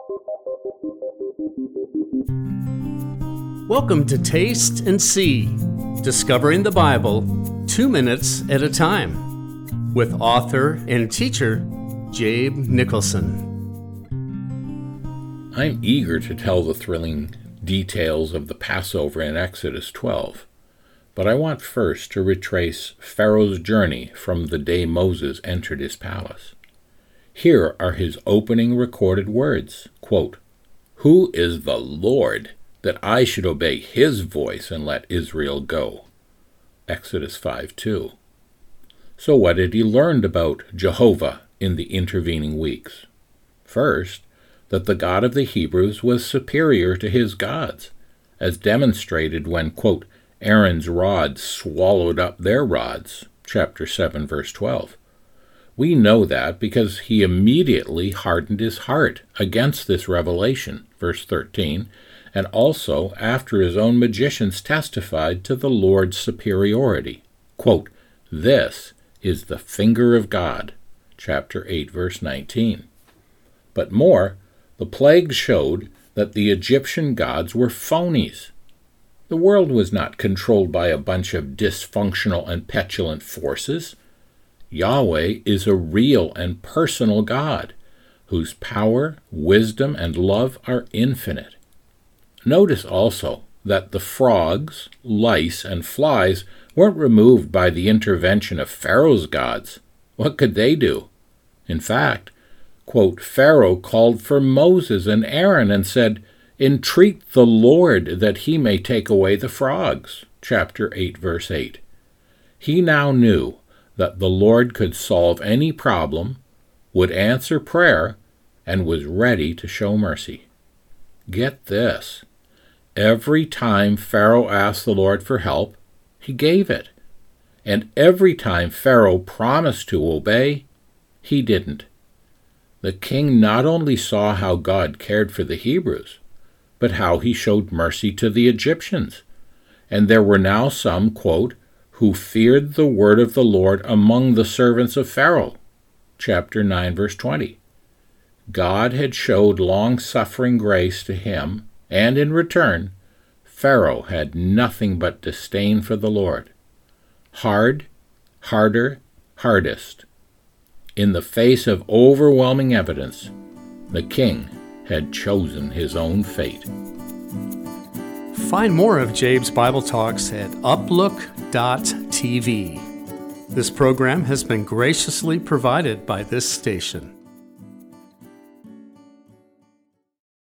Welcome to Taste and See, discovering the Bible 2 minutes at a time, with author and teacher Jabe Nicholson. I'm eager to tell the thrilling details of the Passover in Exodus 12, but I want first to retrace Pharaoh's journey from the day Moses entered his palace. Here are his opening recorded words, quote, "Who is the Lord that I should obey his voice and let Israel go?" Exodus 5:2. So what had he learned about Jehovah in the intervening weeks? First, that the God of the Hebrews was superior to his gods, as demonstrated when, quote, Aaron's rod swallowed up their rods, chapter 7, verse 12. We know that because he immediately hardened his heart against this revelation, verse 13, and also after his own magicians testified to the Lord's superiority. Quote, "This is the finger of God," chapter 8, verse 19. But more, the plagues showed that the Egyptian gods were phonies. The world was not controlled by a bunch of dysfunctional and petulant forces. Yahweh is a real and personal God, whose power, wisdom, and love are infinite. Notice also that the frogs, lice, and flies weren't removed by the intervention of Pharaoh's gods. What could they do? In fact, quote, Pharaoh called for Moses and Aaron and said, "Entreat the Lord that he may take away the frogs," chapter 8, verse 8. He now knew that the Lord could solve any problem, would answer prayer, and was ready to show mercy. Get this. Every time Pharaoh asked the Lord for help, he gave it. And every time Pharaoh promised to obey, he didn't. The king not only saw how God cared for the Hebrews, but how he showed mercy to the Egyptians. And there were now some, quote, who feared the word of the Lord among the servants of Pharaoh, chapter 9, verse 20. God had showed long-suffering grace to him, and in return, Pharaoh had nothing but disdain for the Lord. Hard, harder, hardest. In the face of overwhelming evidence, the king had chosen his own fate. Find more of Jabe's Bible Talks at uplook.tv. This program has been graciously provided by this station.